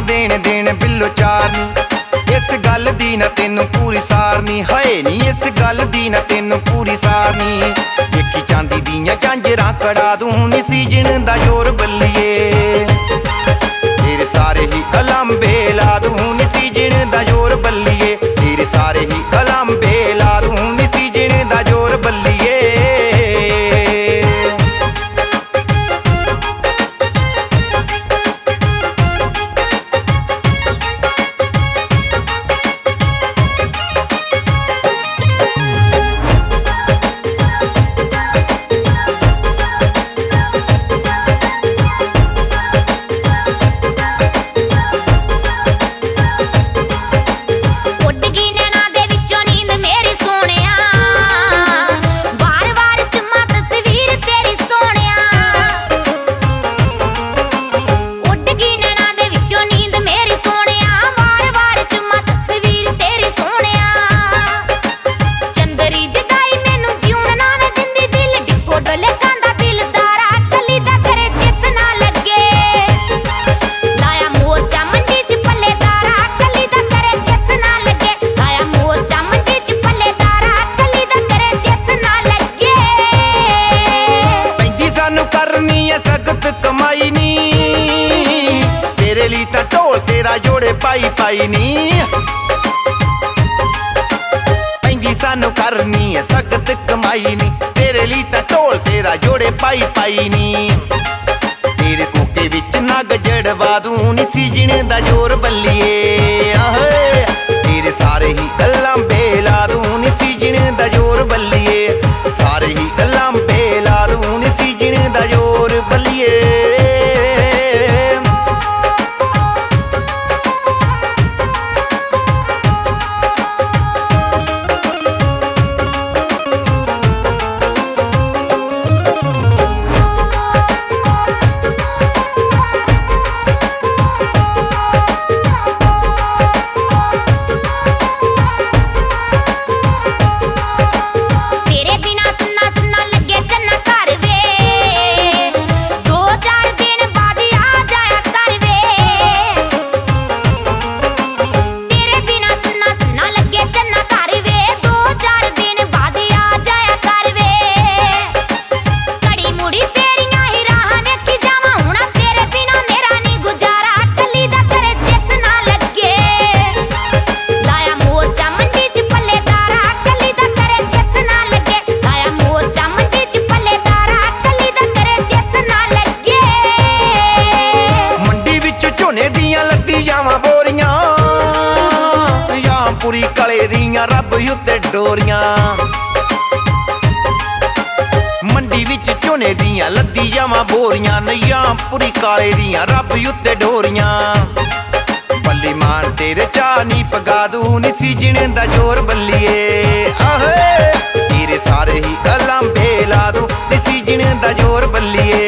Then then बिल्लो चारनी, इस गल दी न तेनू पूरी सारनी है नी, इस गल दी न तेनू पूरी सारनी। देखी चांदी दियां झांजरां कड़ा दूं नी सीजन दा जोर बल्लिए, तेरे सारे ही अलांबे ला दूं नी सीजन दा जोर बल्लिए, तेरे सारे ही अलांबे ला दूं नी सीजन दा जोर बल्लिए। सख्त कमाई नी तेरे लिए तां ढोल तेरा जोड़े पाई पाई नी, पैंदी सानू करनी है सख्त कमाई नी तेरे लिए तां ढोल तेरा जोड़े पाई पाई नी। तेरे कोके विच नग जड़वा दूं नी सीजन दा जोर बल्लिए, तेरे सारे ही अलांबे ला दूं नी सीजन दा जोर बल्लिए, सारे ही अलांबे ला दूं नी सीजन दा जोर बल्लिए। पूरी कले दियां रब उत्ते डोरियां, मंडी विच झोने दियां लद्दी जावां बोरियां, नैयां पूरी काले दियां रब उत्ते डोरियां। बल्ली मान तेरे चा नी पगा दूं नी सीजन दा जोर बल्लिए, तेरे सारे ही अलांबे ला दूं नी सीजन दा जोर बल्लिए।